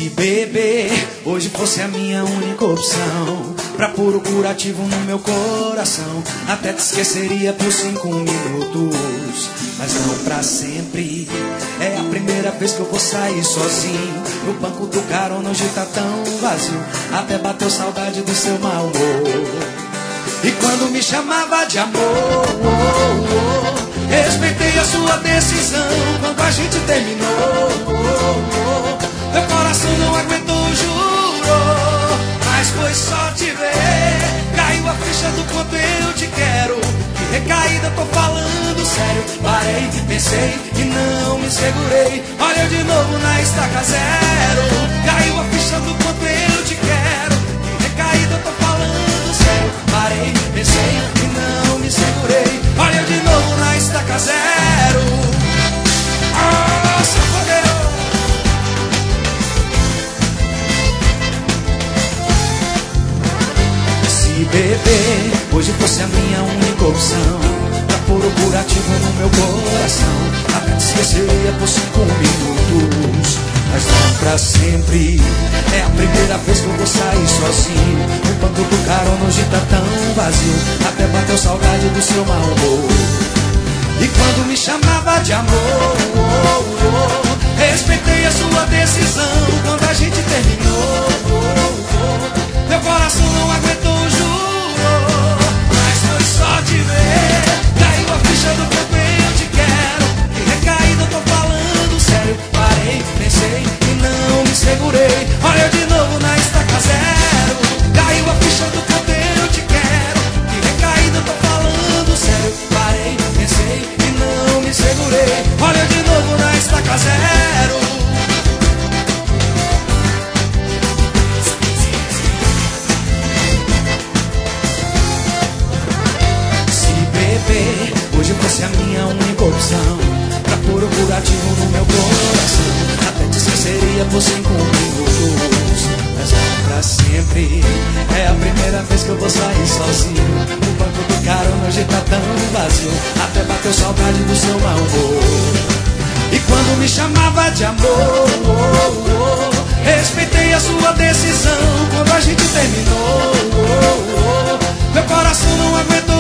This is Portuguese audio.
Se beber hoje fosse a minha única opção, pra pôr o curativo no meu coração, até te esqueceria por 5 minutos, mas não pra sempre. É a primeira vez que eu vou sair sozinho, no banco do carona hoje tá tão vazio, até bateu saudade do seu mau humor. E quando me chamava de amor, respeitei a sua decisão quando a gente terminou. Meu coração não aguentou, juro, mas foi só te ver. Caiu a ficha do quanto eu te quero. Que recaída, tô falando sério. Parei, pensei e não me segurei. Olha de novo na estaca zero. Caiu a ficha do quanto eu te quero. Que recaída, tô falando sério. Parei, pensei e não me segurei. Olha de novo na estaca zero. Nossa, fodeu. Se beber hoje fosse a minha única opção, pra pôr o curativo no meu coração, até te esqueceria por 5 minutos, mas não pra sempre. É a primeira vez que eu vou sair sozinho, o banco do carona hoje tá tão vazio, até bateu saudade do seu mau humor. E quando me chamava de amor, respeitei a sua decisão quando a gente terminou. Meu coração não aguentou, juro, mas foi só te ver. Caiu a ficha do quanto eu te quero. Que recaída, eu tô falando sério. Parei, pensei e não me segurei. Olha de novo na estaca zero. Caiu a ficha do quanto eu te quero. Que recaída, eu tô falando sério. Parei, pensei e não me segurei. Olha de novo na estaca zero. Hoje fosse a minha única opção, pra pôr o curativo no meu coração, até te esqueceria por 5 minutos, mas não pra sempre. É a primeira vez que eu vou sair sozinho, o banco do carona hoje tá tão vazio, até bateu saudade do seu mau humor. E quando me chamava de amor, respeitei a sua decisão quando a gente terminou. Meu coração não aguentou,